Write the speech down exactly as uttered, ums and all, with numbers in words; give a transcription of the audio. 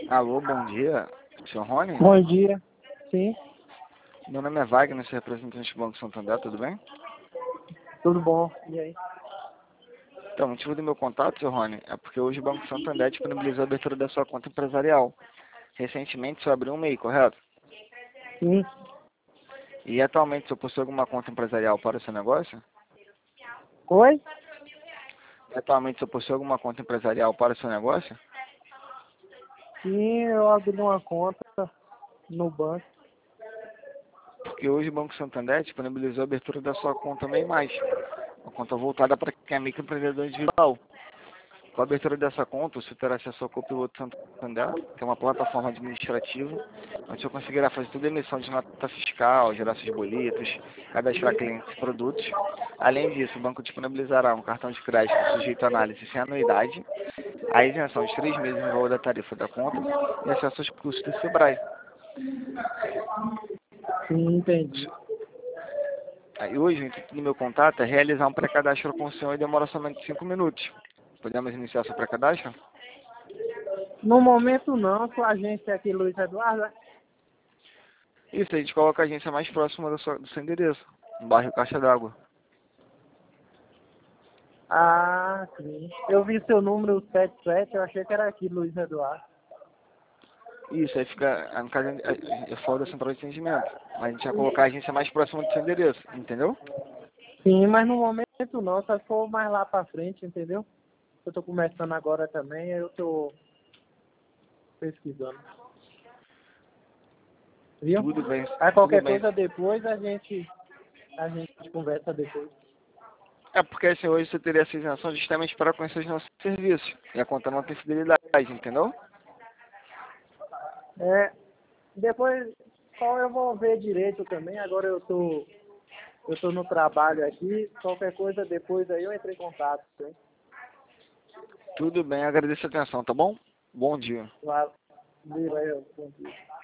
Alô, bom dia. senhor Rony? Bom dia. Sim, Meu nome é Wagner, sou representante do Banco Santander, tudo bem? tudo bom. E aí? Então, o motivo do meu contato, senhor Rony, é porque hoje o Banco Santander disponibilizou a abertura da sua conta empresarial. Recentemente, o senhor abriu um M E I, correto? Sim. E atualmente, o senhor possui alguma conta empresarial para o seu negócio? Oi? E atualmente, o senhor possui alguma conta empresarial para o seu negócio? Sim, eu abri uma conta no banco. Porque hoje o Banco Santander disponibilizou a abertura da sua conta M E I mais, uma conta voltada para quem é microempreendedor individual. Com a abertura dessa conta, você terá acesso ao Copiloto Santander, que é uma plataforma administrativa, onde você conseguirá fazer toda a emissão de nota fiscal, gerar seus boletos, cadastrar clientes e produtos. Além disso, o banco disponibilizará um cartão de crédito sujeito a análise sem anuidade, a isenção de três meses no valor da tarifa da conta e acesso aos custos do Sebrae. Sim, entendi. Aí hoje, o intuito do meu contato é realizar um pré-cadastro com o senhor e demora somente cinco minutos. Podemos iniciar seu pré-cadastro? No momento não, sua agência é aqui, Luiz Eduardo. né? Isso, a gente coloca a agência mais próxima do seu, do seu endereço, no bairro Caixa d'Água. Ah, sim. Eu vi seu número setenta e sete, eu achei que era aqui, Luiz Eduardo. Isso, aí fica, no caso, eu falo da central de atendimento, mas a gente vai colocar a agência mais próxima do seu endereço, entendeu? Sim, mas no momento não, só se for mais lá pra frente, entendeu? Eu tô começando agora também, eu tô pesquisando. Viu? Tudo bem, Aí tudo qualquer bem. coisa depois a gente, a gente conversa depois. É porque assim, hoje você teria essa isenção justamente para conhecer os nossos serviços, e a conta não tem fidelidade, entendeu? É, depois, qual eu vou ver direito também, agora eu tô, eu tô no trabalho aqui, qualquer coisa depois aí eu entro em contato, hein? Tudo bem, agradeço a atenção, tá bom? Bom dia. Valeu, bom dia.